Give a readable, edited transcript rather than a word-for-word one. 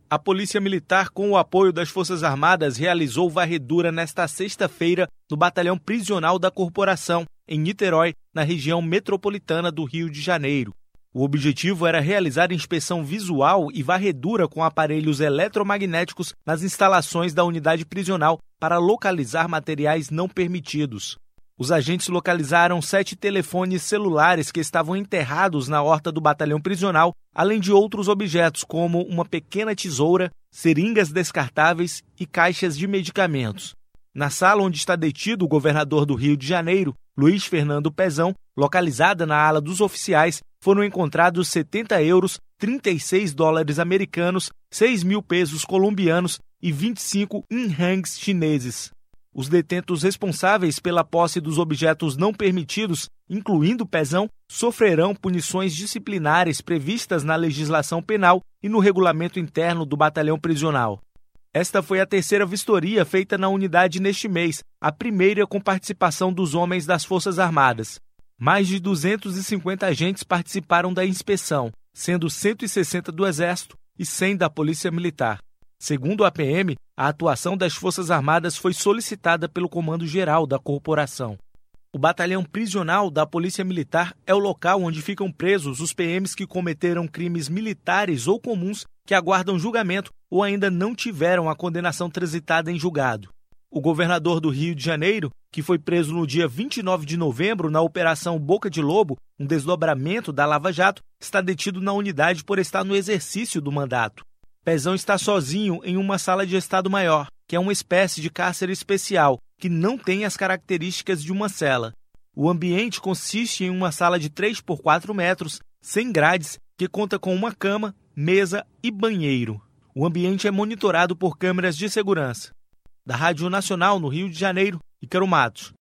A Polícia Militar, com o apoio das Forças Armadas, realizou varredura nesta sexta-feira no Batalhão Prisional da Corporação, em Niterói, na região metropolitana do Rio de Janeiro. O objetivo era realizar inspeção visual e varredura com aparelhos eletromagnéticos nas instalações da unidade prisional para localizar materiais não permitidos. Os agentes localizaram 7 telefones celulares que estavam enterrados na horta do batalhão prisional, além de outros objetos como uma pequena tesoura, seringas descartáveis e caixas de medicamentos. Na sala onde está detido o governador do Rio de Janeiro, Luiz Fernando Pezão, localizada na ala dos oficiais, foram encontrados 70 euros, 36 dólares americanos, 6 mil pesos colombianos e 25 yuans chineses. Os detentos responsáveis pela posse dos objetos não permitidos, incluindo Pezão, sofrerão punições disciplinares previstas na legislação penal e no regulamento interno do batalhão prisional. Esta foi a terceira vistoria feita na unidade neste mês, a primeira com participação dos homens das Forças Armadas. Mais de 250 agentes participaram da inspeção, sendo 160 do Exército e 100 da Polícia Militar. Segundo a PM, a atuação das Forças Armadas foi solicitada pelo Comando-Geral da Corporação. O batalhão prisional da Polícia Militar é o local onde ficam presos os PMs que cometeram crimes militares ou comuns que aguardam julgamento ou ainda não tiveram a condenação transitada em julgado. O governador do Rio de Janeiro, que foi preso no dia 29 de novembro na Operação Boca de Lobo, um desdobramento da Lava Jato, está detido na unidade por estar no exercício do mandato. Pezão está sozinho em uma sala de Estado-Maior, que é uma espécie de cárcere especial, que não tem as características de uma cela. O ambiente consiste em uma sala de 3 por 4 metros, sem grades, que conta com uma cama, mesa e banheiro. O ambiente é monitorado por câmeras de segurança. Da Rádio Nacional, no Rio de Janeiro, Ícaro Matos.